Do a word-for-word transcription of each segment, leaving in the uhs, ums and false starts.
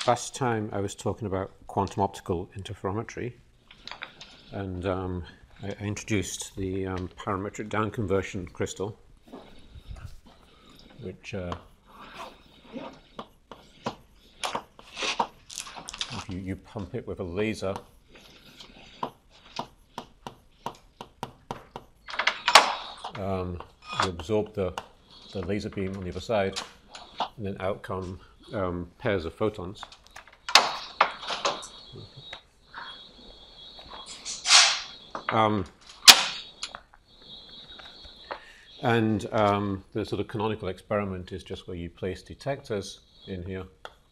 last time I was talking about quantum optical interferometry, and um, I, I introduced the um, parametric down conversion crystal, which uh, if you, you pump it with a laser, um, you absorb the, the laser beam on the other side, and then out come um, pairs of photons. Um, and um, the sort of canonical experiment is just where you place detectors in here,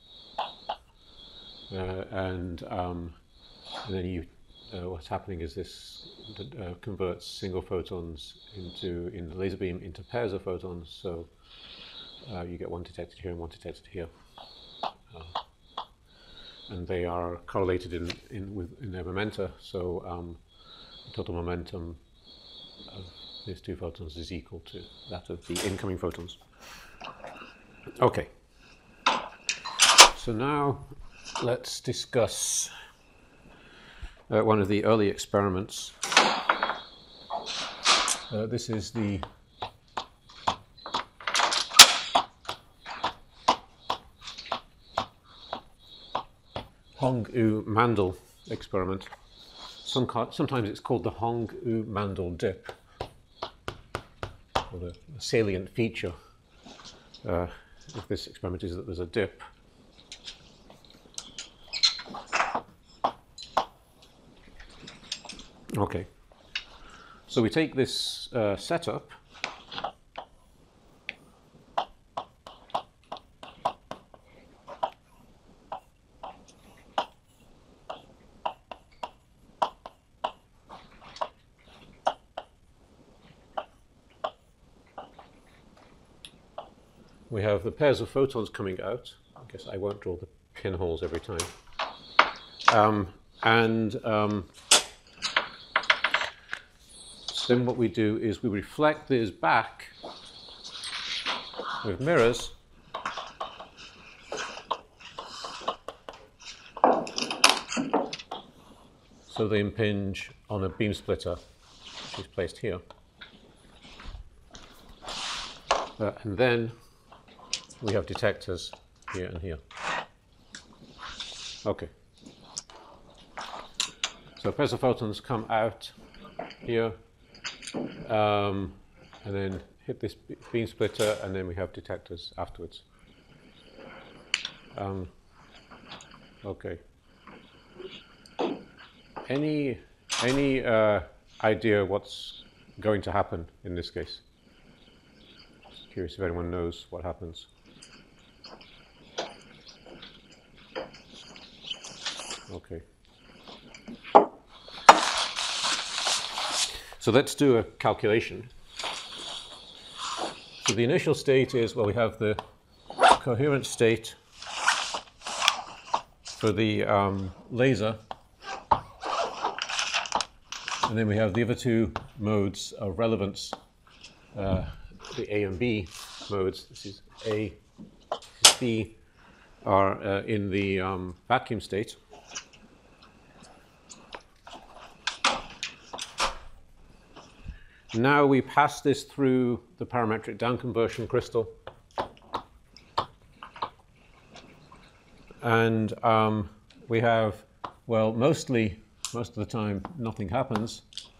uh, and, um, and then you, uh, what's happening is this uh, converts single photons into in the laser beam into pairs of photons. So uh, you get one detected here and one detected here, uh, and they are correlated in in with in their momenta. So um, the total momentum of these two photons is equal to that of the incoming photons. Okay. So now let's discuss uh, one of the early experiments. Uh, this is the Hong-U-Mandel experiment. Some sometimes it's called the Hong-U-Mandel dip, or the salient feature uh, of this experiment is that there's a dip. Okay, so we take this uh, setup, we have the pairs of photons coming out. I guess I won't draw the pinholes every time. Um, and um, then what we do is we reflect these back with mirrors, so they impinge on a beam splitter, which is placed here. Uh, and then we have detectors here and here. Okay. So pairs of photons come out here, um, and then hit this beam splitter, and then we have detectors afterwards. Um, okay. Any any uh, idea what's going to happen in this case? Just curious if anyone knows what happens. Okay. So let's do a calculation. So the initial state is, well, we have the coherent state for the um, laser, and then we have the other two modes of relevance, uh, the A and B modes. This is A, this is B, are uh, in the um, vacuum state. Now we pass this through the parametric down conversion crystal, and um, we have, well, mostly, most of the time, nothing happens.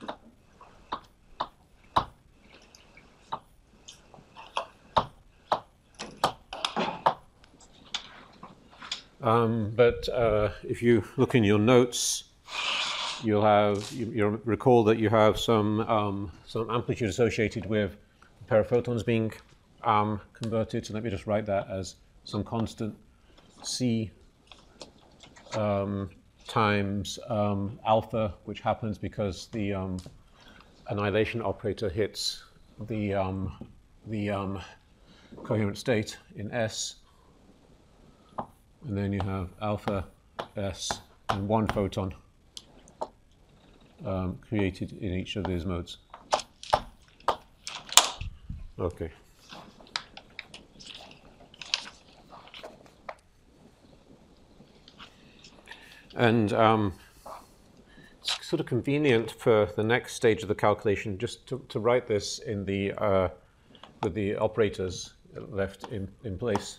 Um, but uh, if you look in your notes, you'll have, you, you'll recall that you have some, um, some amplitude associated with a pair of photons being um, converted. So let me just write that as some constant C um, times um, alpha, which happens because the um, annihilation operator hits the, um, the um, coherent state in S. And then you have alpha S and one photon Um, created in each of these modes. Okay. And um, it's sort of convenient for the next stage of the calculation just to, to write this in the uh, with the operators left in, in place.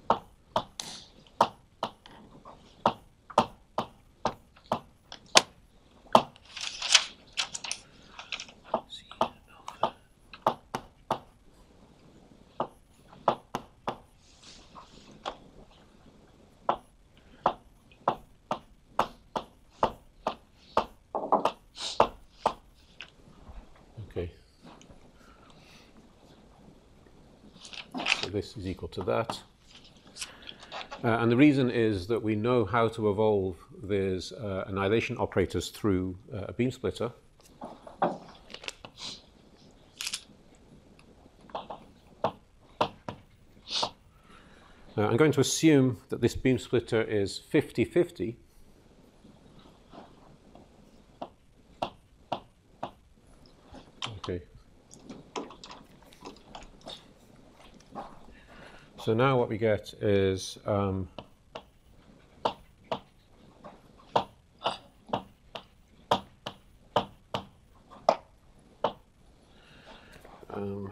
Okay. So this is equal to that. Uh, and the reason is that we know how to evolve these uh, annihilation operators through uh, a beam splitter. Uh, I'm going to assume that this beam splitter is fifty fifty. Okay. So now what we get is um, um,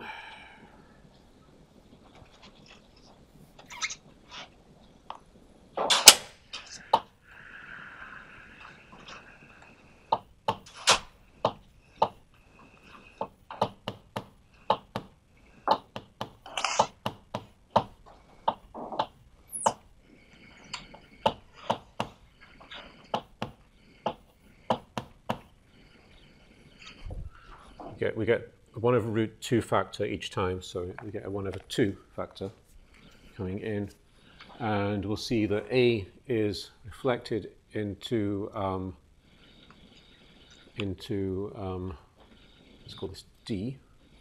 we get we get a one over root two factor each time, so we get a one over two factor coming in, and we'll see that A is reflected into um, into um, let's call this D.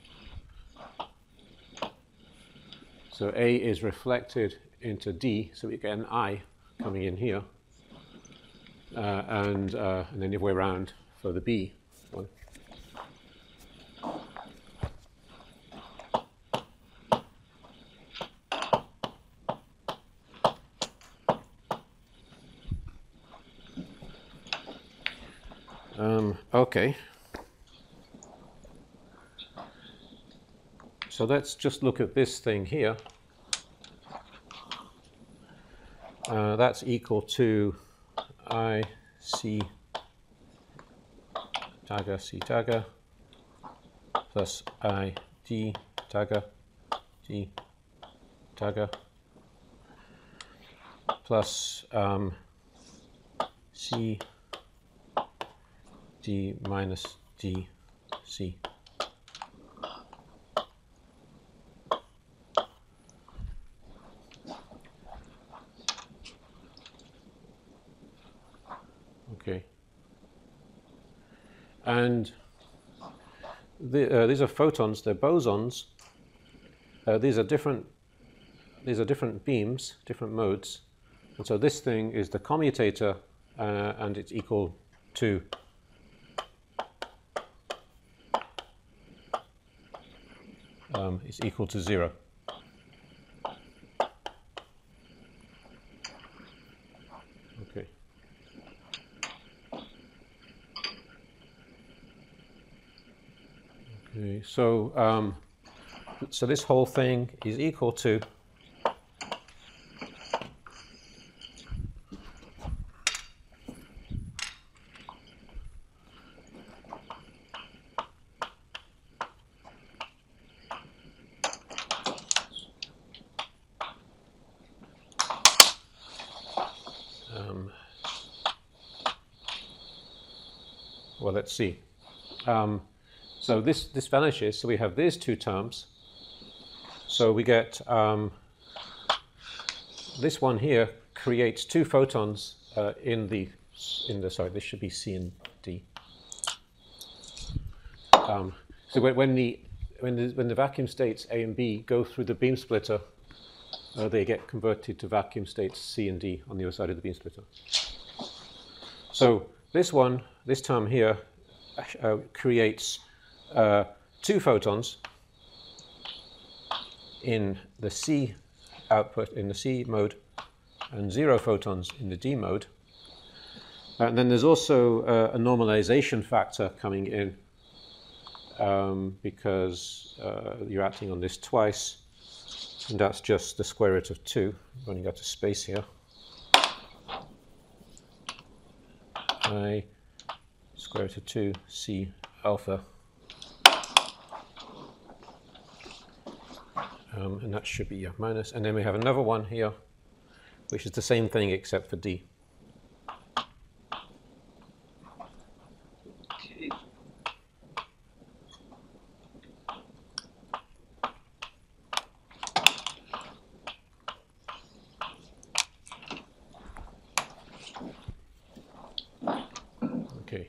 So A is reflected into D, so we get an I coming in here, uh, and uh, and then the other way around for the B one. Um, okay. So let's just look at this thing here. Uh, that's equal to I C tagger C tagger plus I D tagger D tagger plus um, C D minus D C. Okay. And the, uh, these are photons, they're bosons. Uh, these are different these are different beams, different modes. And so this thing is the commutator, uh, and it's equal to um, it's equal to zero. Okay. Okay, so um, so this whole thing is equal to um, well, let's see. Um, So this, this vanishes, so we have these two terms. So we get um, this one here creates two photons uh, in the, in the, sorry, this should be C and D. Um, so when, when, the, when, the, when the vacuum states A and B go through the beam splitter, uh, they get converted to vacuum states C and D on the other side of the beam splitter. So this one, this term here, uh, creates Uh, two photons in the C output, in the C mode, and zero photons in the D mode. And then there's also uh, a normalization factor coming in um, because uh, you're acting on this twice, and that's just the square root of two, running out of space here. I square root of two C alpha. Um, and that should be a minus. And then we have another one here, which is the same thing except for D. Okay.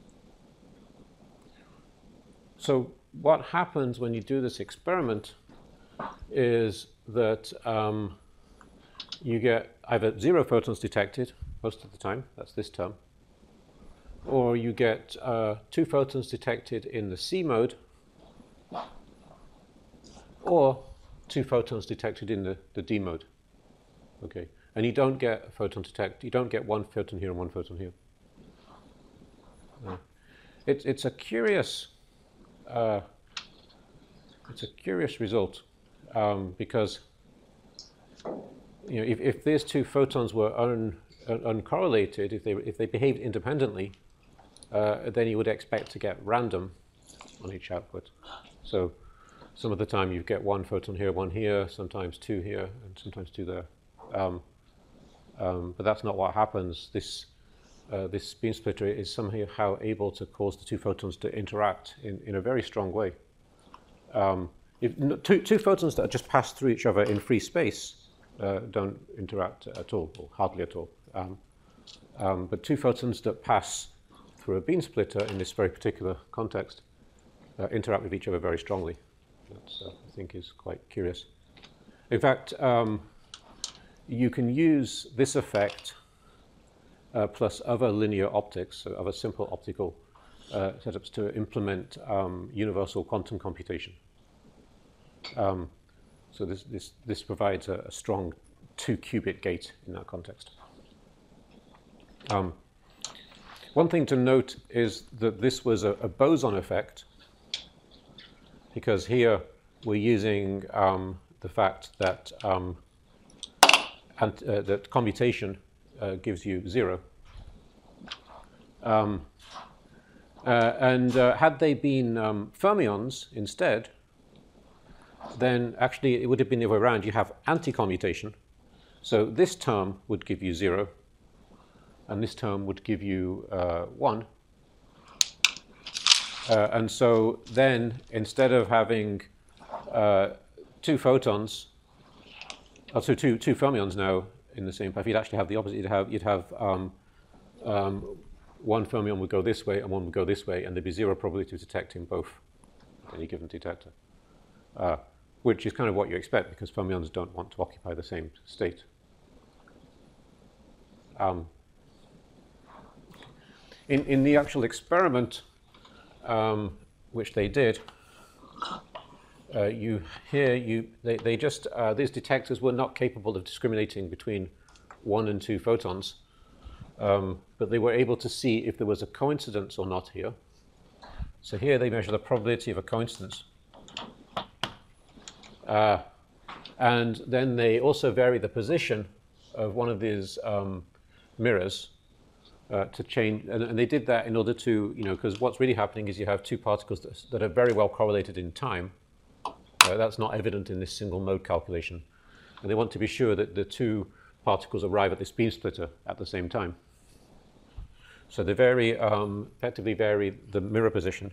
So what happens when you do this experiment is that um, you get either zero photons detected most of the time, that's this term, or you get uh, two photons detected in the C mode, or two photons detected in the, the D mode. Okay, and you don't get a photon detect, you don't get one photon here and one photon here. No. It, it's a curious, uh, it's a curious result. Um, because you know, if, if these two photons were un, un, uncorrelated, if they, if they behaved independently, uh, then you would expect to get random on each output. So some of the time you get one photon here, one here, sometimes two here, and sometimes two there. Um, um, but that's not what happens. This, uh, this beam splitter is somehow able to cause the two photons to interact in, in a very strong way. Um, If two, two photons that just pass through each other in free space uh, don't interact at all, or hardly at all. Um, um, but two photons that pass through a beam splitter in this very particular context uh, interact with each other very strongly. That uh, I think is quite curious. In fact, um, you can use this effect uh, plus other linear optics, so other simple optical uh, setups to implement um, universal quantum computation. Um, so this, this, this provides a, a strong two-qubit gate in that context. Um, one thing to note is that this was a, a boson effect, because here we're using um, the fact that, um, and, uh, that commutation uh, gives you zero. Um, uh, and uh, had they been um, fermions instead, then actually it would have been the other way around. You have anti-commutation. So this term would give you zero, and this term would give you uh, one. Uh, and so then, instead of having uh, two photons, also two, two fermions now in the same path, you'd actually have the opposite. You'd have, you'd have um, um, one fermion would go this way and one would go this way, and there'd be zero probability of detecting both at any given detector. Uh, which is kind of what you expect, because fermions don't want to occupy the same state. Um, in, in the actual experiment, um, which they did, uh, you here you they, they just uh, these detectors were not capable of discriminating between one and two photons, um, but they were able to see if there was a coincidence or not here. So here they measure the probability of a coincidence. Uh, and then they also vary the position of one of these um, mirrors uh, to change, and, and they did that in order to, you know, because what's really happening is you have two particles that, that are very well correlated in time. Uh, that's not evident in this single mode calculation. And they want to be sure that the two particles arrive at this beam splitter at the same time. So they vary, um, effectively vary the mirror position.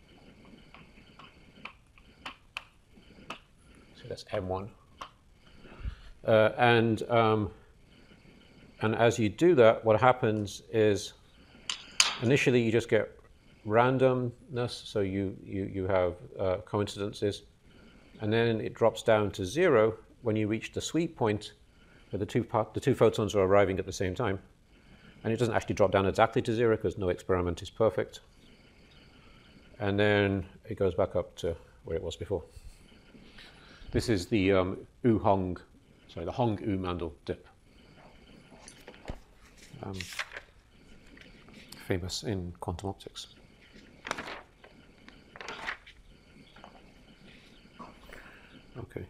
That's M one. Uh, and, um, and as you do that, what happens is initially you just get randomness, so you, you, you have uh, coincidences, and then it drops down to zero when you reach the sweep point where the two, part, the two photons are arriving at the same time. And it doesn't actually drop down exactly to zero because no experiment is perfect. And then it goes back up to where it was before. This is the um, U-Hong, sorry, the Hong-U Mandel dip. Um, famous in quantum optics. Okay.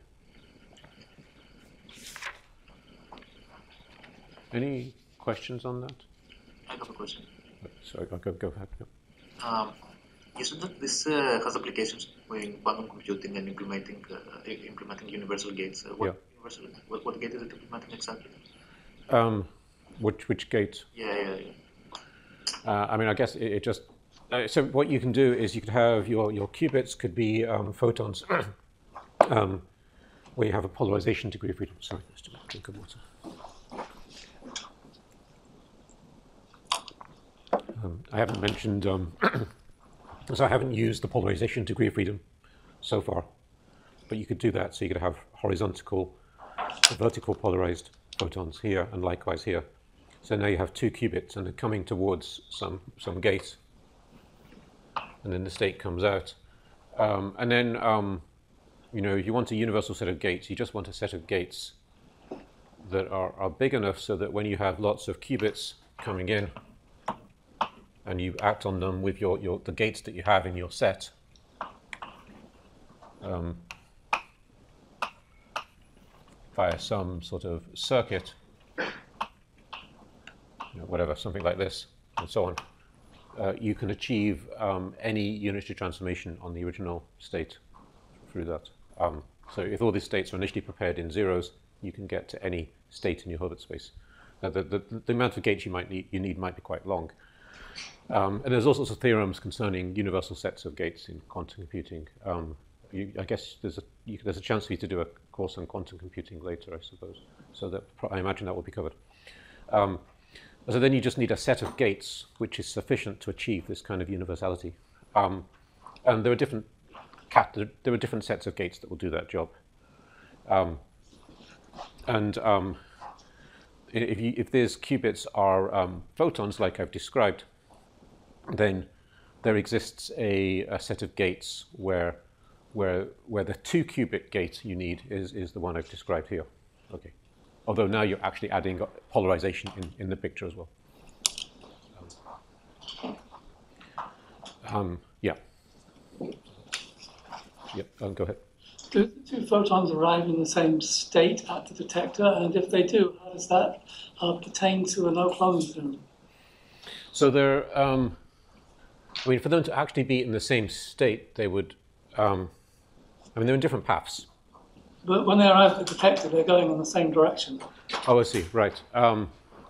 Any questions on that? I have a question. Sorry, I'll go, go ahead. Yeah. Um, isn't that this uh, has applications in quantum computing and implementing uh, implementing universal gates? Uh, what, Yeah. universal, what, what gate is it implementing exactly? Um, which which gate? Yeah, yeah, yeah. Uh, I mean, I guess it, it just. Uh, so what you can do is you could have your your qubits could be um, photons, um, where you have a polarization degree of freedom. Sorry, let's do a drink of water. Um, I haven't mentioned, um, so I haven't used the polarization degree of freedom so far, but you could do that. So you could have horizontal, vertical polarized photons here, and likewise here. So now you have two qubits, and they're coming towards some some gate, and then the state comes out, um, and then um, you know, if you want a universal set of gates, you just want a set of gates that are, are big enough so that when you have lots of qubits coming in, and you act on them with your, your the gates that you have in your set, um, via some sort of circuit, you know, whatever, something like this, and so on, uh, you can achieve um, any unitary transformation on the original state through that. Um, so if all these states are initially prepared in zeros, you can get to any state in your Hilbert space. Now, the, the, the amount of gates you might need, you need might be quite long. Um, and there's all sorts of theorems concerning universal sets of gates in quantum computing. Um, you, I guess there's a, you, there's a chance for you to do a course on quantum computing later, I suppose. So that I imagine that will be covered. Um, so then you just need a set of gates which is sufficient to achieve this kind of universality. Um, and there are different cat, there are different sets of gates that will do that job. Um, and um, if, you, if these qubits are um, photons, like I've described, then there exists a, a set of gates where, where, where the two qubit gate you need is, is the one I've described here. Okay. Although now you're actually adding polarization in, in the picture as well. Um, um, yeah. Yep, um, go ahead. Do two photons arrive in the same state at the detector? And if they do, how does that uh, pertain to a no-cloning theorem? So they're, um, I mean, for them to actually be in the same state, they would, um, I mean, they're in different paths. But when they arrive at the detector, they're going in the same direction. Oh, I see, right. Um,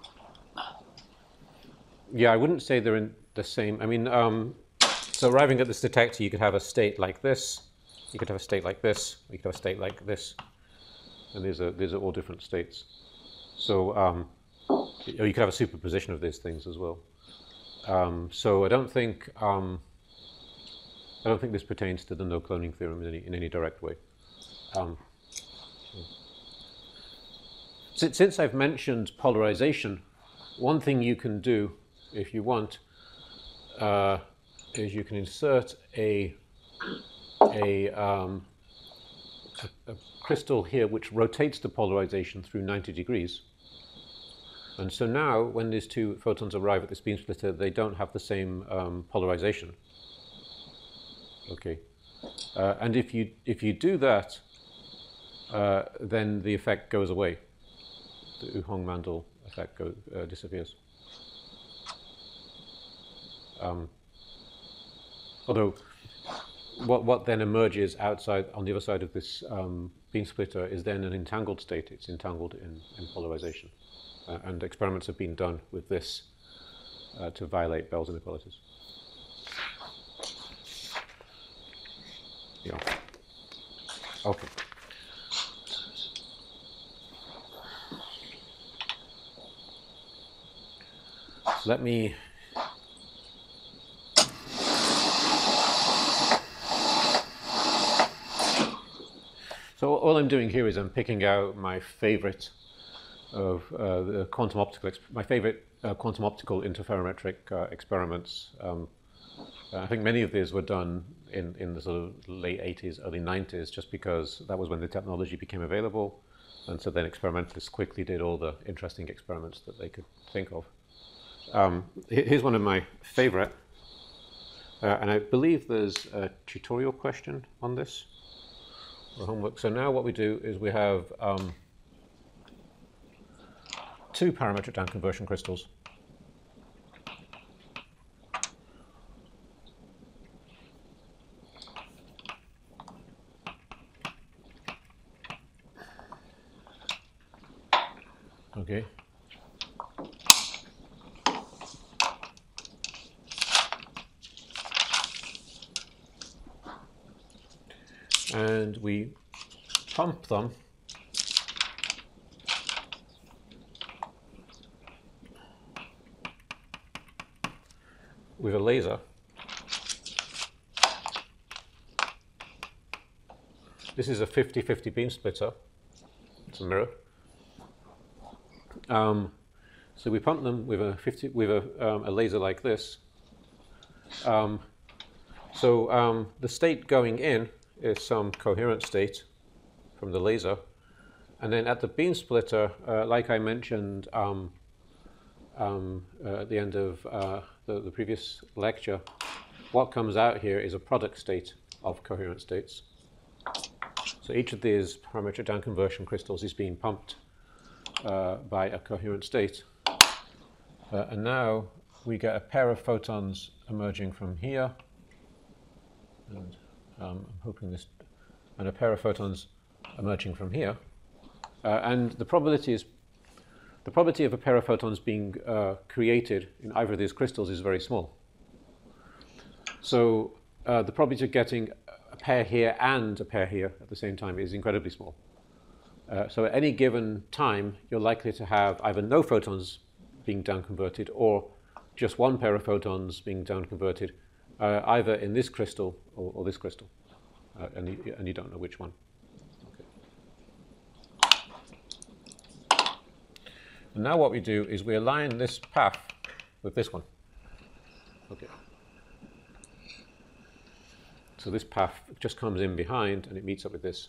yeah, I wouldn't say they're in the same, I mean, um, so arriving at this detector, you could have a state like this, you could have a state like this, you could have a state like this, and these are, these are all different states. So um, you could have a superposition of these things as well. Um, so I don't think um, I don't think this pertains to the no cloning theorem in any, in any direct way. Um, since, since I've mentioned polarization, one thing you can do, if you want, uh, is you can insert a a, um, a a crystal here which rotates the polarization through ninety degrees. And so now, when these two photons arrive at this beam splitter, they don't have the same um, polarization. Okay, uh, and if you if you do that, uh, then the effect goes away. The Wu-Hong-Mandel effect go, uh, disappears. Um, although, what what then emerges outside on the other side of this um, beam splitter is then an entangled state. It's entangled in, in polarization. Uh, and experiments have been done with this uh, to violate Bell's inequalities. Yeah. Okay. So let me. So all I'm doing here is I'm picking out my favorite of uh, the quantum optical, my favorite uh, quantum optical interferometric uh, experiments. Um, I think many of these were done in, in the sort of late eighties, early nineties, just because that was when the technology became available. And so then experimentalists quickly did all the interesting experiments that they could think of. Um, here's one of my favorite, uh, and I believe there's a tutorial question on this, or homework. So now what we do is we have um, two parametric down conversion crystals. Okay. And we pump them with a laser. This is a fifty fifty beam splitter. It's a mirror. Um, so we pump them with a fifty with a, um, a laser like this. Um, so um, the state going in is some coherent state from the laser, and then at the beam splitter, uh, like I mentioned um, um, uh, at the end of uh, the, the previous lecture, what comes out here is a product state of coherent states. So each of these parametric down conversion crystals is being pumped uh, by a coherent state. Uh, and now we get a pair of photons emerging from here. And um, I'm hoping this, and a pair of photons emerging from here. Uh, and the probability is, the probability of a pair of photons being uh, created in either of these crystals is very small. So uh, the probability of getting a pair here and a pair here at the same time is incredibly small. Uh, so at any given time, you're likely to have either no photons being down converted or just one pair of photons being down converted, uh, either in this crystal or, or this crystal, uh, and, you, and you don't know which one. Okay. And now what we do is we align this path with this one. Okay. So this path just comes in behind and it meets up with this.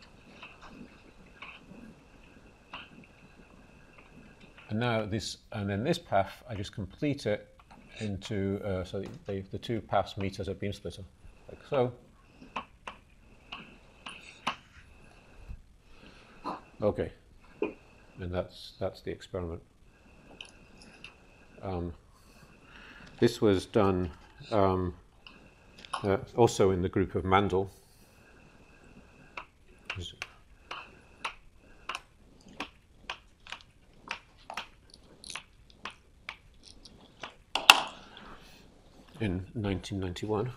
And now this, and then this path, I just complete it into, uh, so they, the two paths meet as a beam splitter, like so. Okay, and that's, that's the experiment. Um, this was done um, uh, also in the group of Mandel. In nineteen ninety-one.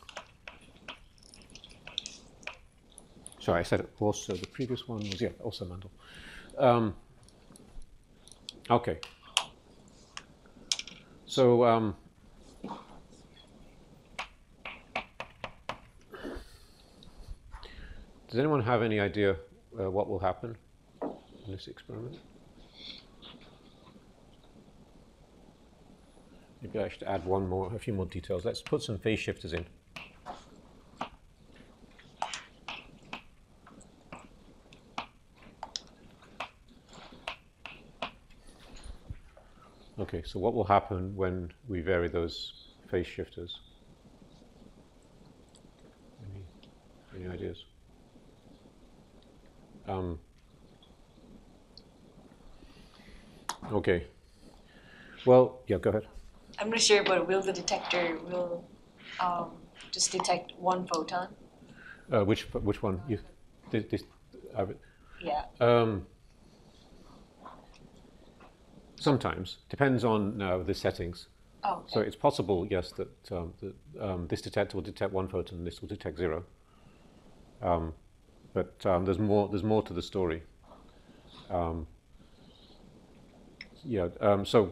Sorry, I said it also, the previous one was, yeah, also Mandel. Um, okay. So, um, does anyone have any idea uh, what will happen in this experiment? Maybe I should add one more, a few more details. Let's put some phase shifters in. Okay, so what will happen when we vary those phase shifters? Any, any ideas? Um, okay. Well, yeah, go ahead. I'm not sure, but will the detector will um, just detect one photon? Uh, which which one? You, this, this, uh, Yeah. um, sometimes depends on uh, the settings. Oh, okay. So it's possible, yes, that, um, that um, this detector will detect one photon, and this will detect zero. Um, but um, there's more. There's more to the story. Um, yeah. Um, so.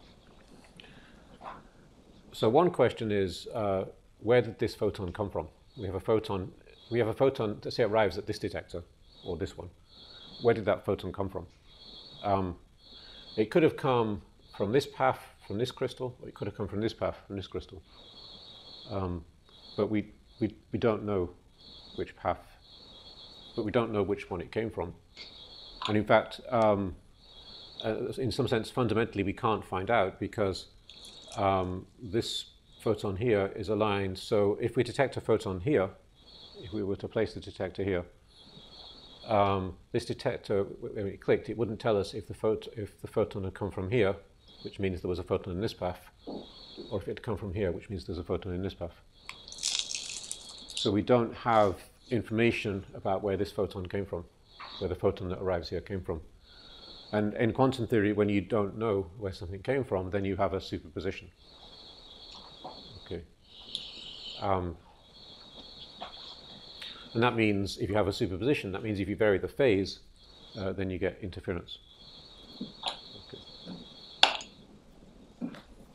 So one question is, uh, where did this photon come from? We have a photon. We have a photon. Let's say it arrives at this detector, or this one. Where did that photon come from? Um, it could have come from this path, from this crystal, or it could have come from this path, from this crystal. Um, but we we we don't know which path. But we don't know which one it came from. And in fact, um, uh, in some sense, fundamentally, we can't find out because um, this photon here is aligned. So if we detect a photon here, if we were to place the detector here, um, this detector, when it clicked, it wouldn't tell us if the, phot if the photon had come from here, which means there was a photon in this path, or if it had come from here, which means there's a photon in this path. So we don't have information about where this photon came from, where the photon that arrives here came from. And in quantum theory, when you don't know where something came from, then you have a superposition. Okay. Um, and that means if you have a superposition, that means if you vary the phase, uh, then you get interference. Okay.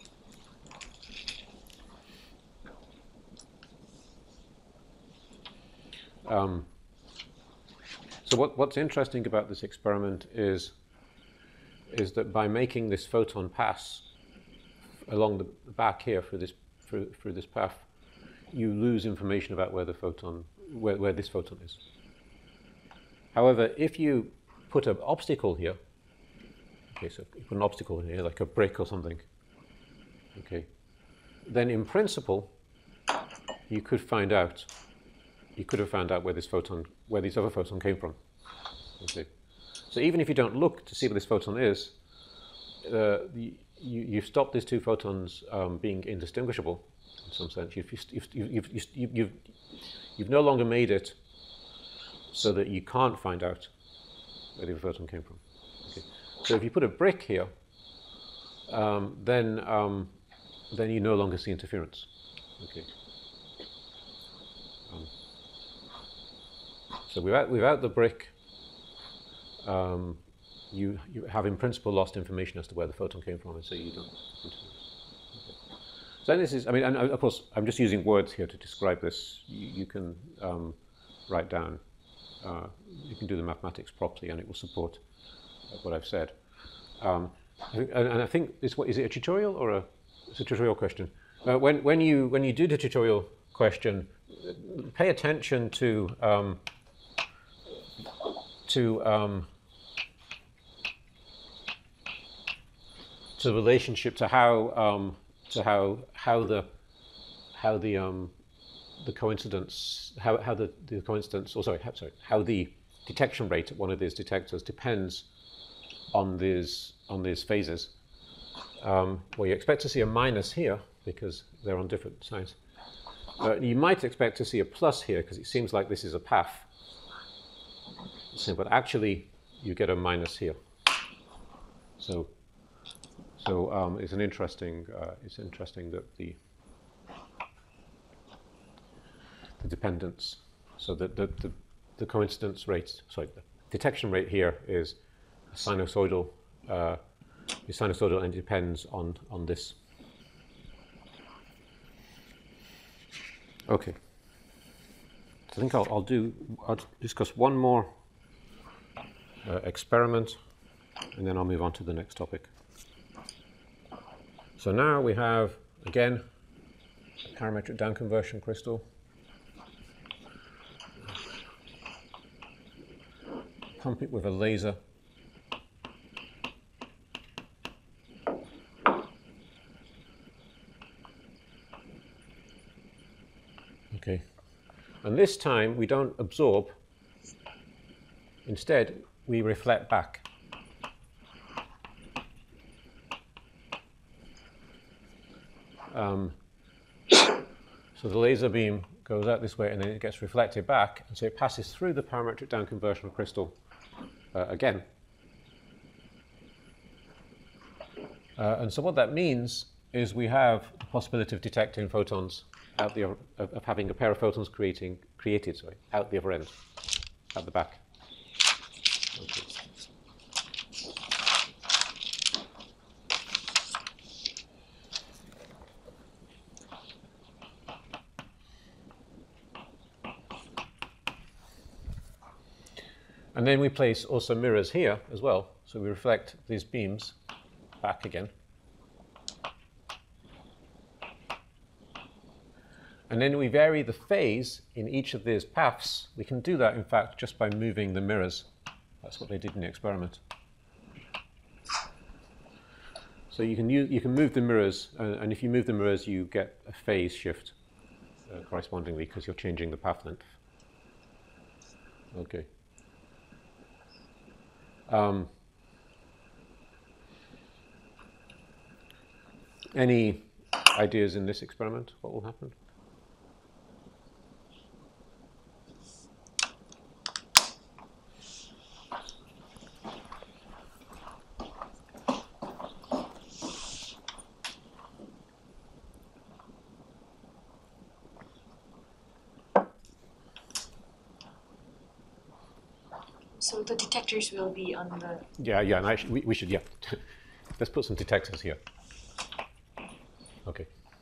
Um, so what, what's interesting about this experiment is is that by making this photon pass along the back here through this through, through this path, you lose information about where the photon where, where this photon is. However, if you put an obstacle here, okay, so you put an obstacle here like a brick or something, okay, then in principle you could find out you could have found out where this photon where this other photon came from. Okay. So even if you don't look to see where this photon is, uh, the, you, you've stopped these two photons um, being indistinguishable in some sense. You've, you've, you've, you've, you've, you've no longer made it so that you can't find out where the photon came from. Okay. So if you put a brick here, um, then, um, then you no longer see interference. Okay. Um, so without, without the brick, Um, you, you have in principle lost information as to where the photon came from, and so you don't. Okay. So this is, I mean, and of course, I'm just using words here to describe this. You, you can um, write down, uh, you can do the mathematics properly, and it will support what I've said. Um, I think, and, and I think this, what, is it a tutorial or a? It's a tutorial question. Uh, when when you when you do the tutorial question, pay attention to um, to um, to the relationship to how um, to how how the how the um, the coincidence how how the, the coincidence or sorry how, sorry how the detection rate at one of these detectors depends on these on these phases. Um, well, you expect to see a minus here because they're on different sides. Uh, you might expect to see a plus here because it seems like this is a path. So, but actually, you get a minus here. So, so um, it's an interesting. Uh, it's interesting that the the dependence. So that the, the the coincidence rate. Sorry, the detection rate here is sinusoidal. Uh, is sinusoidal and depends on on this. Okay. So I think I'll, I'll do. I'll discuss one more. Uh, experiment, and then I'll move on to the next topic. So now we have, again, a parametric down conversion crystal. Pump it with a laser. Okay. And this time we don't absorb. Instead, we reflect back. Um, so the laser beam goes out this way and then it gets reflected back, and so it passes through the parametric down conversion crystal uh, again. Uh, and so what that means is we have the possibility of detecting photons out the of, of having a pair of photons creating created sorry out the other end, at the back. Okay. And then we place also mirrors here as well, so we reflect these beams back again. And then we vary the phase in each of these paths. We can do that, in fact, just by moving the mirrors. That's what they did in the experiment. So you can use, you can move the mirrors, uh, and if you move the mirrors, you get a phase shift uh, correspondingly because you're changing the path length. Okay. Um, any ideas in this experiment? What will happen? So the detectors will be on the... Yeah, yeah, and I sh we, we should, yeah. Let's put some detectors here. Okay.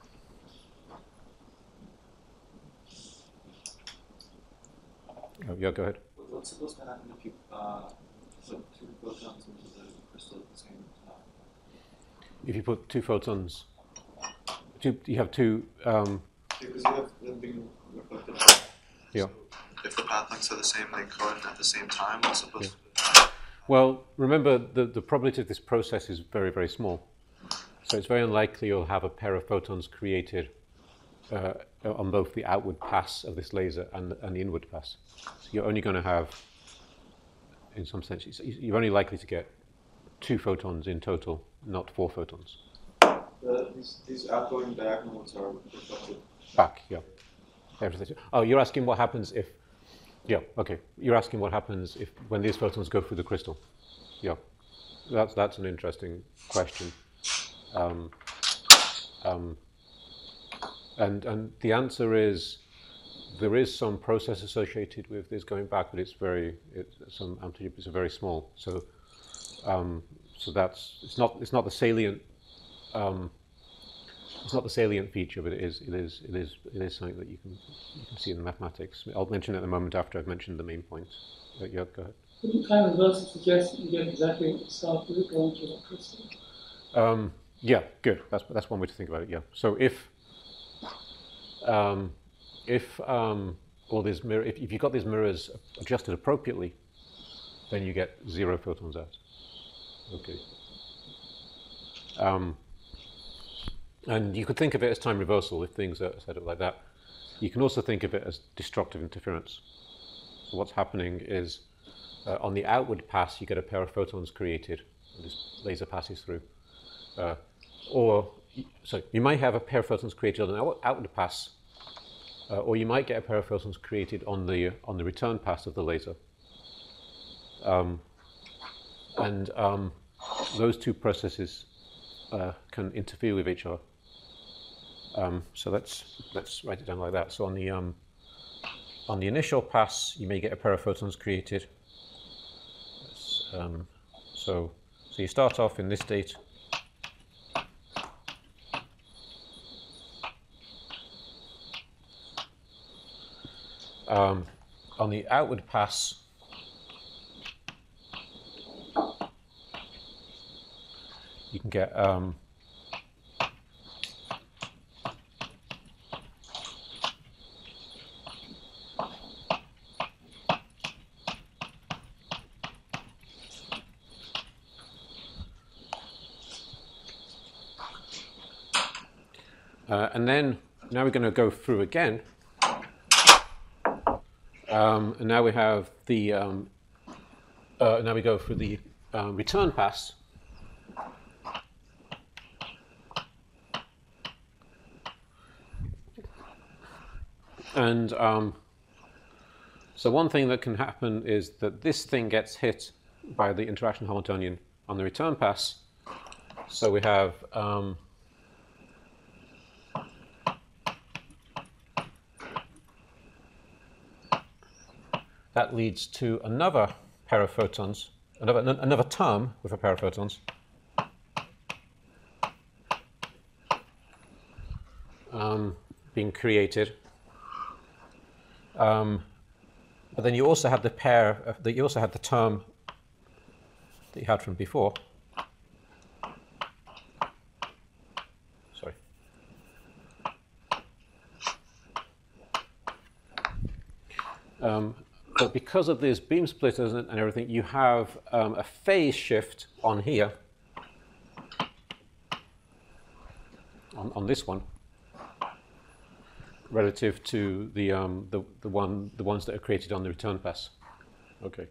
Oh, yeah, go ahead. What's supposed to happen if you uh, put two photons into the crystal at the same time? If you put two photons, two, you have two... Um, Because you have them being reflected. yeah. So if the path lengths are the same, they coordinate at the same time. What's supposed Yeah. to? Well, remember, the, the probability of this process is very, very small. So it's very unlikely you'll have a pair of photons created uh, on both the outward pass of this laser and, and the inward pass. So you're only going to have, in some sense, you're only likely to get two photons in total, not four photons. The, these, these outgoing diagonal ones are reflected. Back, yeah. Everything. Oh, you're asking what happens if... Yeah, okay. You're asking what happens if when these photons go through the crystal. Yeah, that's that's an interesting question. Um, um, and and the answer is there is some process associated with this going back, but it's very it, some amplitude is very small. So um, so that's it's not it's not the salient. Um, It's not the salient feature, but it is, it is, it is, it is something that you can, you can see in the mathematics. I'll mention it in a moment after I've mentioned the main points. Uh, yeah, go ahead. Wouldn't time reversal suggest that you get exactly what you start with going to that crystal? Um, yeah, good. That's that's one way to think about it. Yeah. So if um, if um, all these mirror, if, if you've got these mirrors adjusted appropriately, then you get zero photons out. Okay. Um, And you could think of it as time reversal if things are set up like that. You can also think of it as destructive interference. So what's happening is uh, on the outward pass, you get a pair of photons created, and this laser passes through. Uh, or, so you might have a pair of photons created on an out outward pass, uh, or you might get a pair of photons created on the, on the return pass of the laser. Um, and um, those two processes uh, can interfere with each other. Um, so let's let's write it down like that. So on the um, on the initial pass, you may get a pair of photons created. Um, so so you start off in this state. Um, on the outward pass, you can get um, Uh, and then now we're going to go through again. Um, and now we have the, um, uh, now we go through the uh, return pass. And um, so one thing that can happen is that this thing gets hit by the interaction Hamiltonian on the return pass. So we have um, that leads to another pair of photons, another, another term with a pair of photons. Um, being created. Um, but then you also have the pair, of, that you also have the term that you had from before. Sorry. Um, But because of these beam splitters and, and everything, you have um, a phase shift on here. on, on this one relative to the, um, the, the, one, the ones that are created on the return pass. Okay.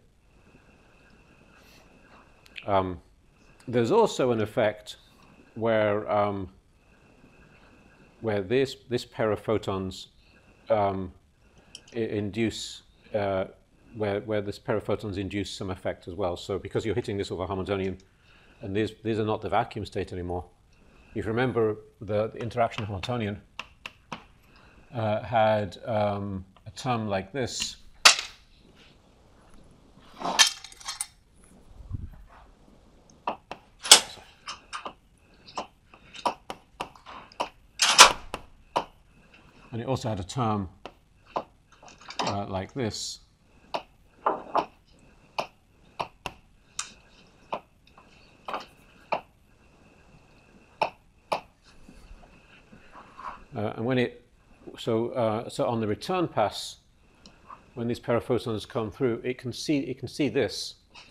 Um, there's also an effect where, um, where this, this pair of photons um, induce, uh, where, where this pair of photons induce some effect as well. So because you're hitting this with a Hamiltonian, and these, these are not the vacuum state anymore. If you remember, the, the interaction Hamiltonian uh, had um, a term like this. And it also had a term uh, like this. Uh, and when it, so uh, so on the return pass, when these pair of photons come through, it can see it can see this,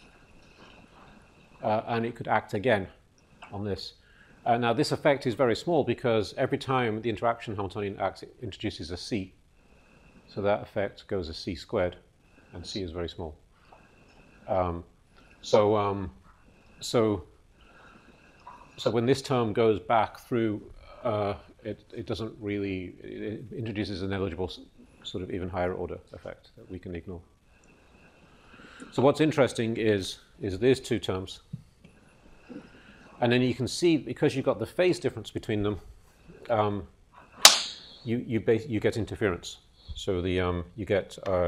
uh, and it could act again on this. Uh, now this effect is very small because every time the interaction Hamiltonian acts, it introduces a c, so that effect goes as c squared, and c is very small. Um, so um, so so when this term goes back through. Uh, It, it doesn't really, it introduces a negligible sort of even higher order effect that we can ignore. So what's interesting is, is these two terms. And then you can see, because you've got the phase difference between them, um, you, you, base, you get interference. So the, um, you get uh,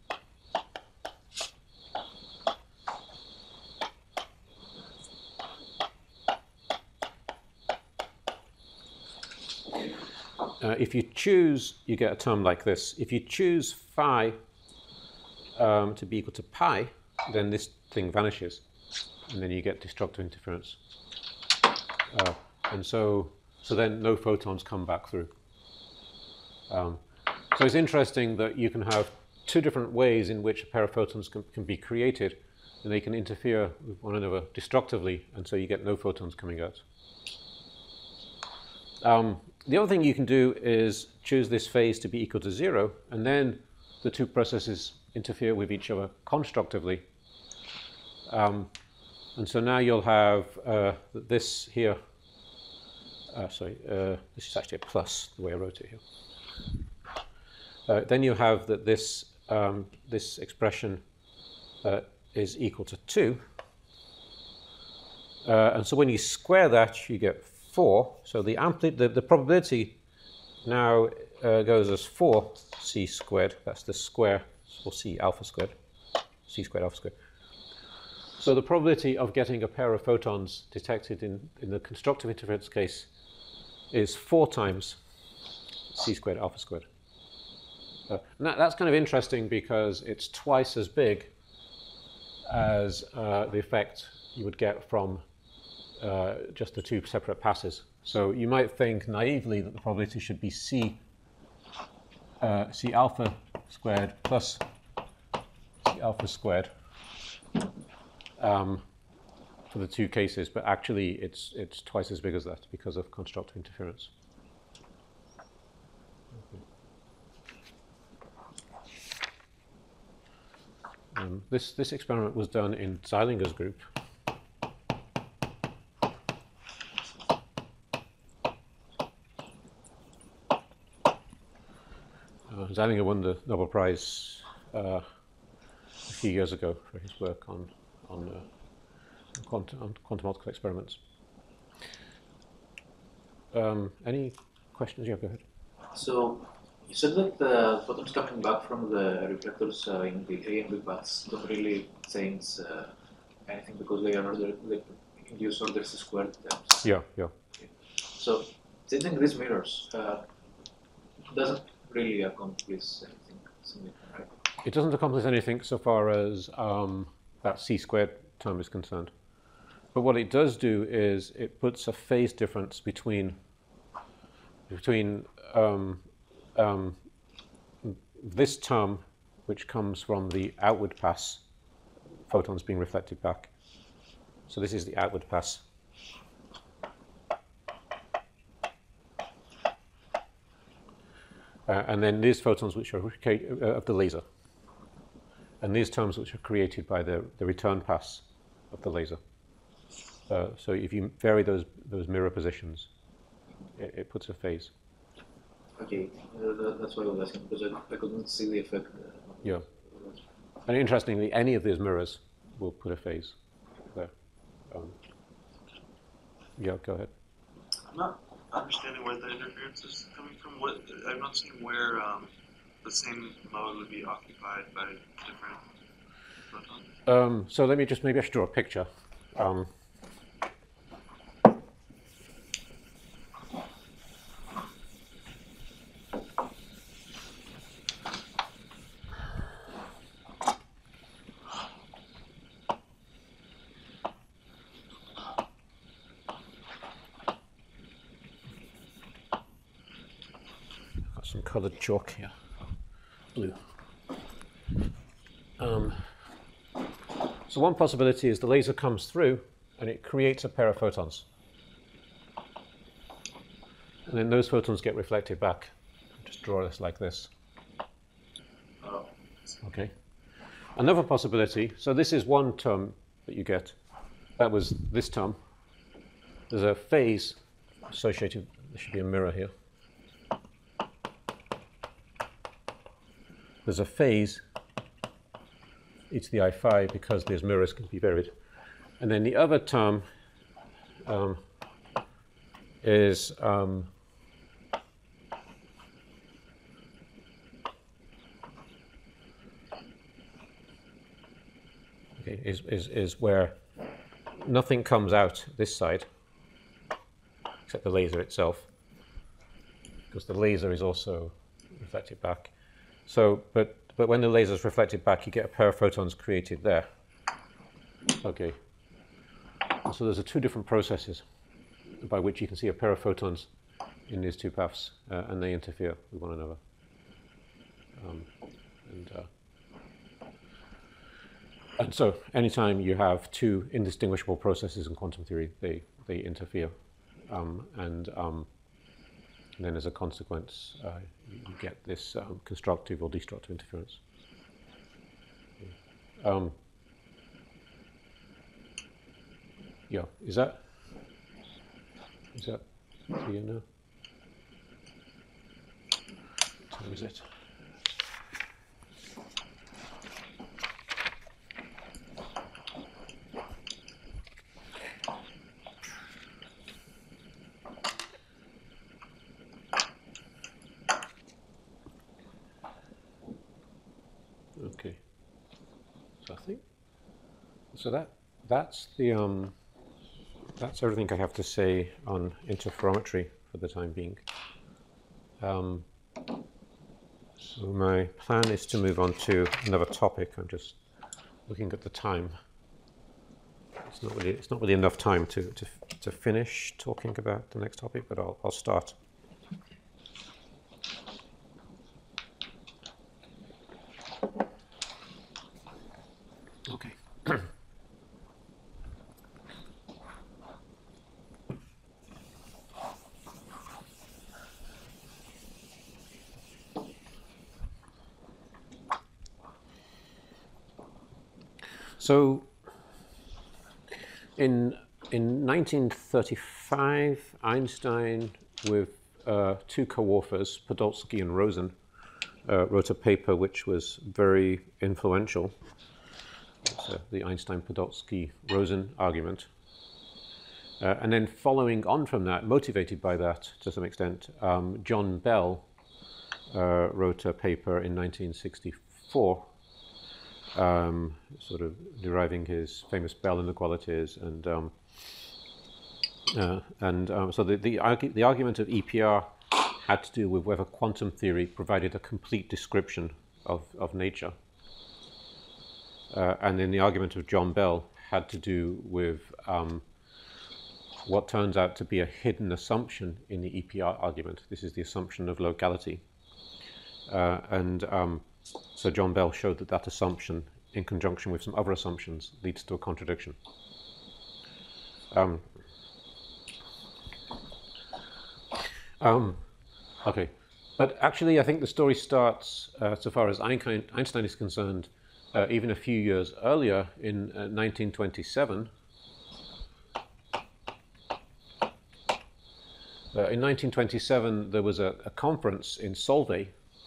Uh, if you choose, you get a term like this. If you choose phi um, to be equal to pi, then this thing vanishes, and then you get destructive interference. Uh, and so, so then no photons come back through. Um, so it's interesting that you can have two different ways in which a pair of photons can, can be created, and they can interfere with one another destructively, and so you get no photons coming out. Um, the other thing you can do is choose this phase to be equal to zero, and then the two processes interfere with each other constructively. Um, and so now you'll have uh, this here. Uh, sorry, uh, this is actually a plus, the way I wrote it here. Uh, then you have that this, um, this expression uh, is equal to two. Uh, and so when you square that, you get four. So the, ampli the, the probability now uh, goes as four c squared. That's the square, or c alpha squared, c squared alpha squared. So the probability of getting a pair of photons detected in, in the constructive interference case is four times c squared alpha squared. Uh, and that, that's kind of interesting because it's twice as big as uh, the effect you would get from uh, just the two separate passes. So you might think naively that the probability should be c, uh, c alpha squared plus c alpha squared um, for the two cases, but actually it's, it's twice as big as that because of constructive interference. Um, this, this experiment was done in Zeilinger's group. Uh, Zeilinger won the Nobel Prize uh, a few years ago for his work on, on, uh, quantum, on quantum optical experiments. Um, any questions? Yeah, go ahead. So, you said that the photons coming back from the reflectors uh, in the A and B paths don't really change uh, anything because they are ordered, they induce orders squared terms. Yeah, yeah. Okay. So, changing these mirrors uh, doesn't really accomplish anything significant, right? It doesn't accomplish anything so far as um, that c squared term is concerned. But what it does do is it puts a phase difference between between um, um, this term, which comes from the outward pass photons being reflected back. So this is the outward pass. Uh, and then these photons which are uh, of the laser. And these terms which are created by the, the return pass of the laser. Uh, so if you vary those, those mirror positions, it, it puts a phase. Okay, uh, that, that's why I was asking, because I, I couldn't see the effect. Uh, Yeah. And interestingly, any of these mirrors will put a phase there. Um, yeah, go ahead. I'm not understanding where the interference is coming from. What I'm not seeing where um, the same mode would be occupied by different photons. Um, so let me just, maybe I should draw a picture. Um, got some colored chalk here, blue. Um, so one possibility is the laser comes through and it creates a pair of photons. And then those photons get reflected back. Just draw this like this. Oh. Okay. Another possibility, so this is one term that you get. That was this term. There's a phase associated, there should be a mirror here. There's a phase e to the I phi because these mirrors can be varied. And then the other term um, is um, okay, is, is, is where nothing comes out this side except the laser itself, because the laser is also reflected back. So, but but when the laser is reflected back, you get a pair of photons created there. Okay. And so there's a two different processes by which you can see a pair of photons in these two paths, uh, and they interfere with one another. Um, and, uh, and so, anytime you have two indistinguishable processes in quantum theory, they they interfere, um, and, um, and then as a consequence, uh, you, you get this um, constructive or destructive interference. Um, yeah, is that is that clear now? What time is it? Okay, so I think so that that's the um that's everything I have to say on interferometry for the time being. Um, so my plan is to move on to another topic. I'm just looking at the time. It's not really it's not really enough time to to to finish talking about the next topic, but I'll I'll start. Okay. So, in in nineteen thirty-five, Einstein, with uh, two co-authors, Podolsky and Rosen, uh, wrote a paper which was very influential. It's, uh, the Einstein-Podolsky-Rosen argument. Uh, and then following on from that, motivated by that to some extent, um, John Bell uh, wrote a paper in nineteen sixty-four, um, sort of deriving his famous Bell inequalities, and um, uh, and um, so the the, argu the argument of E P R had to do with whether quantum theory provided a complete description of of nature. Uh, and then the argument of John Bell had to do with um, what turns out to be a hidden assumption in the E P R argument. This is the assumption of locality. Uh, and um, so John Bell showed that that assumption, in conjunction with some other assumptions, leads to a contradiction. Um, um, okay, But actually, I think the story starts, uh, so far as Einstein, Einstein is concerned, uh, even a few years earlier in uh, nineteen twenty-seven. Uh, in nineteen twenty-seven, there was a, a conference in Solvay.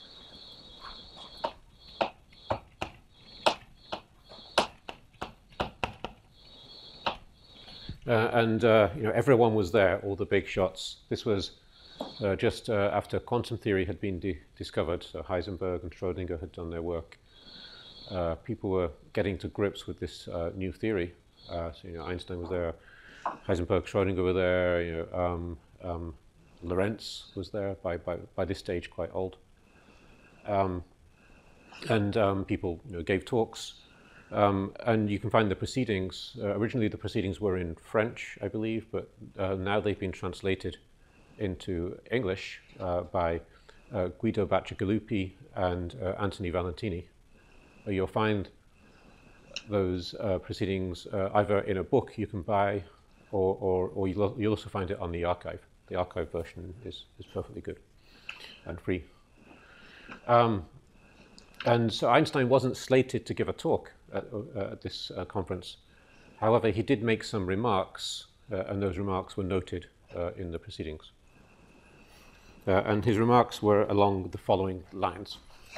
Uh, and uh, you know, everyone was there, all the big shots. This was uh, just uh, after quantum theory had been di discovered, so Heisenberg and Schrödinger had done their work. Uh, people were getting to grips with this uh, new theory. Uh, so you know, Einstein was there, Heisenberg, Schrödinger were there. You know, um, um, Lorentz was there. By by by this stage, quite old. Um, and um, people you know, gave talks. Um, and you can find the proceedings. Uh, originally, the proceedings were in French, I believe, but uh, now they've been translated into English uh, by uh, Guido Bacigalupi and uh, Anthony Valentini. Uh, you'll find those uh, proceedings uh, either in a book you can buy, or, or, or you'll, you'll also find it on the archive. The archive version is, is perfectly good and free. Um, and so Einstein wasn't slated to give a talk at, uh, at this uh, conference. However, he did make some remarks, uh, and those remarks were noted uh, in the proceedings. Uh, and his remarks were along the following lines.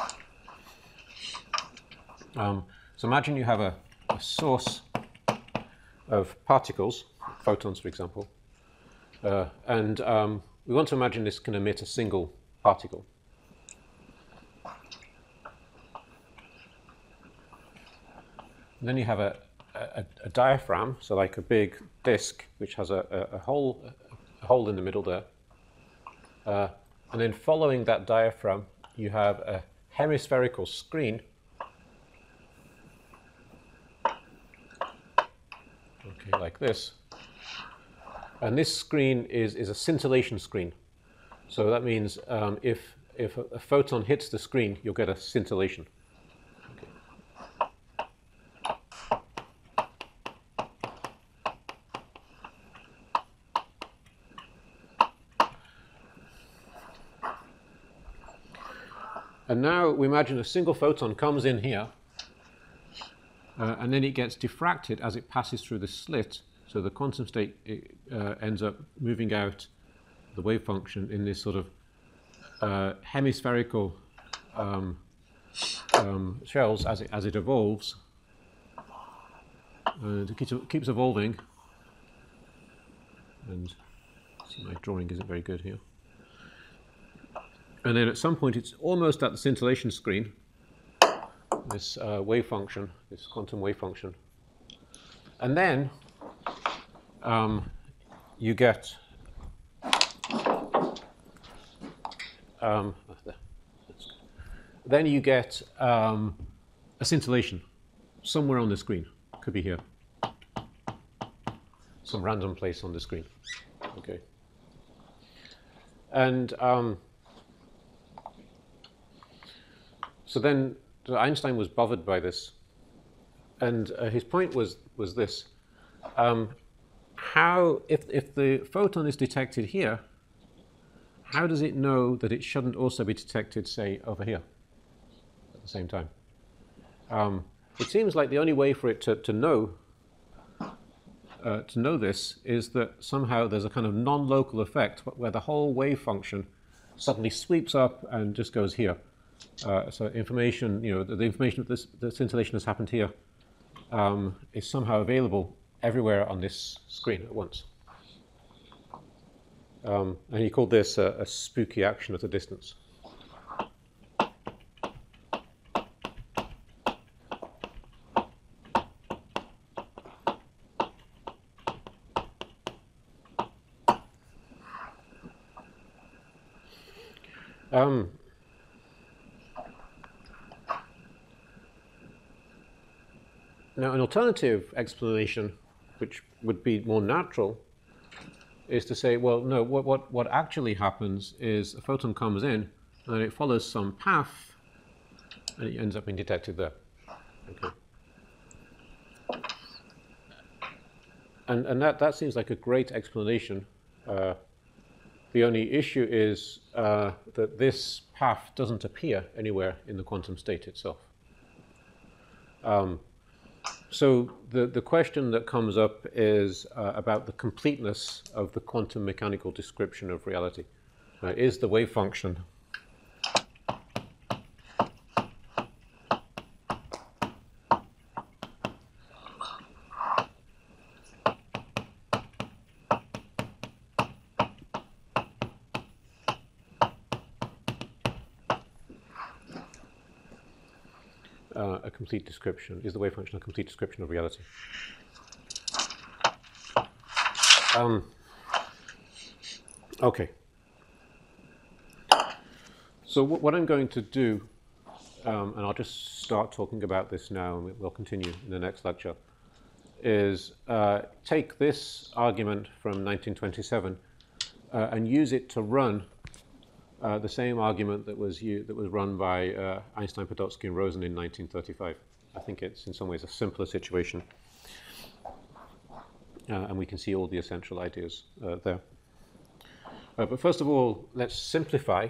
Um, so imagine you have a, a source of particles, photons for example, uh, and um, we want to imagine this can emit a single particle. And then you have a, a, a diaphragm, so like a big disk, which has a, a, a, hole, a hole in the middle there. Uh, and then following that diaphragm, you have a hemispherical screen. Okay, like this. And this screen is, is a scintillation screen. So that means um, if, if a, a photon hits the screen, you'll get a scintillation. And now we imagine a single photon comes in here, uh, and then it gets diffracted as it passes through the slit. So the quantum state it, uh, ends up moving out the wave function in this sort of uh, hemispherical um, um, shells as it, as it evolves. And it keeps, it keeps evolving. And see, my drawing isn't very good here. And then at some point, it's almost at the scintillation screen, this uh, wave function, this quantum wave function. And then um, you get um, then you get um, a scintillation somewhere on the screen. Could be here, some random place on the screen. Okay, and um, so then so Einstein was bothered by this, and uh, his point was was this: um, how if if the photon is detected here, how does it know that it shouldn't also be detected, say, over here at the same time? Um, it seems like the only way for it to to know uh, to know this is that somehow there's a kind of non-local effect where the whole wave function suddenly sweeps up and just goes here. Uh, so information, you know, the, the information of this, the scintillation has happened here, um, is somehow available everywhere on this screen at once. Um, and he called this a, a spooky action at a distance. Um, Now, an alternative explanation, which would be more natural, is to say, well, no, what, what, what actually happens is a photon comes in, and it follows some path, and it ends up being detected there. Okay. And, and that, that seems like a great explanation uh, The only issue is uh, that this path doesn't appear anywhere in the quantum state itself. Um, so the, the question that comes up is uh, about the completeness of the quantum mechanical description of reality. Uh, is the wave function Uh, a complete description, is the wave function a complete description of reality? Um, okay. So w what I'm going to do, um, and I'll just start talking about this now, and we'll continue in the next lecture, is uh, take this argument from nineteen twenty-seven uh, and use it to run Uh, the same argument that was u that was run by uh, Einstein, Podolsky, and Rosen in nineteen thirty-five. I think it's in some ways a simpler situation, uh, and we can see all the essential ideas uh, there. Uh, but first of all, let's simplify.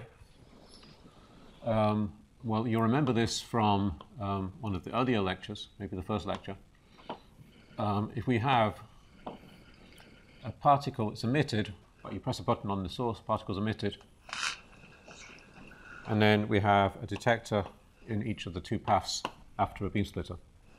Um, well, you'll remember this from um, one of the earlier lectures, maybe the first lecture. Um, if we have a particle, it's emitted, but you press a button on the source, particle's emitted. And then we have a detector in each of the two paths after a beam splitter.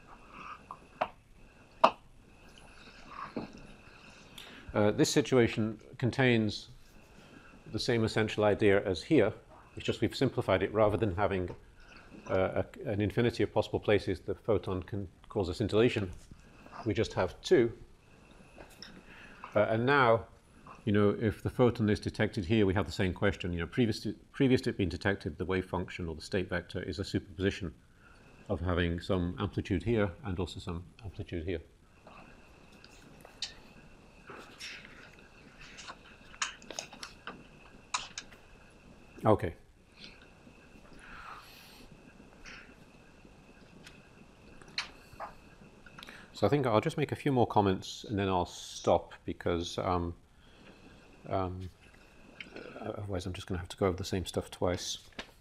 Uh, this situation contains the same essential idea as here. It's just we've simplified it. Rather than having uh, a, an infinity of possible places the photon can cause a scintillation, we just have two. Uh, and now, you know, if the photon is detected here, we have the same question. You know, previous to, previous to it being detected, the wave function or the state vector is a superposition of having some amplitude here and also some amplitude here. Okay. So I think I'll just make a few more comments and then I'll stop because um, Um, otherwise, I'm just going to have to go over the same stuff twice.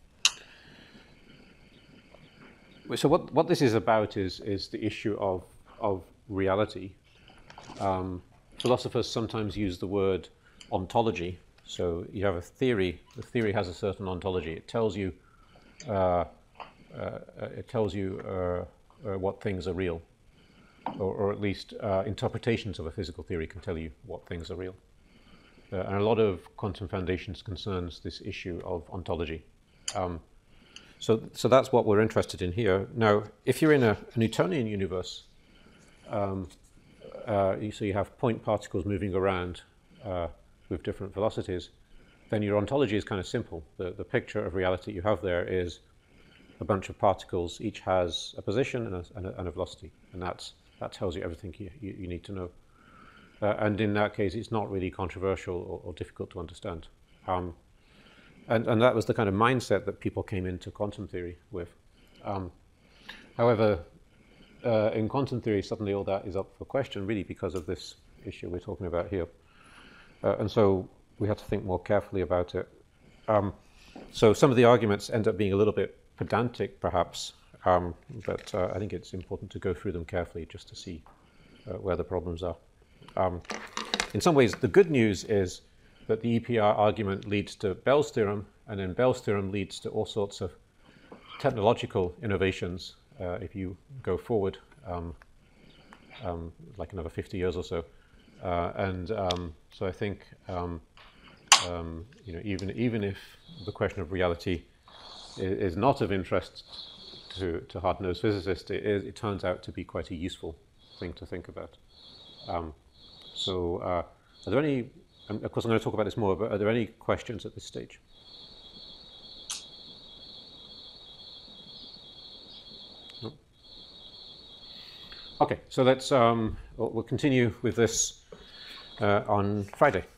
So what, what this is about is, is the issue of, of reality. Um, philosophers sometimes use the word ontology. So you have a theory. The theory has a certain ontology. It tells you, uh, uh, it tells you uh, uh, what things are real, or, or at least uh, interpretations of a physical theory can tell you what things are real. Uh, and a lot of quantum foundations concerns this issue of ontology. Um, so, so that's what we're interested in here. Now, if you're in a, a Newtonian universe, um, uh, you, so you have point particles moving around uh, with different velocities, then your ontology is kind of simple. The, the picture of reality you have there is a bunch of particles, each has a position and a, and a, and a velocity, and that's, that tells you everything you, you, you need to know. Uh, and in that case, it's not really controversial or, or difficult to understand. Um, and, and that was the kind of mindset that people came into quantum theory with. Um, however, uh, in quantum theory, suddenly all that is up for question, really, because of this issue we're talking about here. Uh, and so we had to think more carefully about it. Um, so some of the arguments end up being a little bit pedantic, perhaps, um, but uh, I think it's important to go through them carefully just to see uh, where the problems are. Um, in some ways, the good news is that the E P R argument leads to Bell's theorem, and then Bell's theorem leads to all sorts of technological innovations uh, if you go forward, um, um, like another fifty years or so. Uh, and um, so I think, um, um, you know, even even if the question of reality is, is not of interest to, to hard-nosed physicists, it, is, it turns out to be quite a useful thing to think about. Um, so, uh, are there any? And of course, I'm going to talk about this more. But are there any questions at this stage? No? Okay, so let's um, we'll, we'll continue with this uh, on Friday.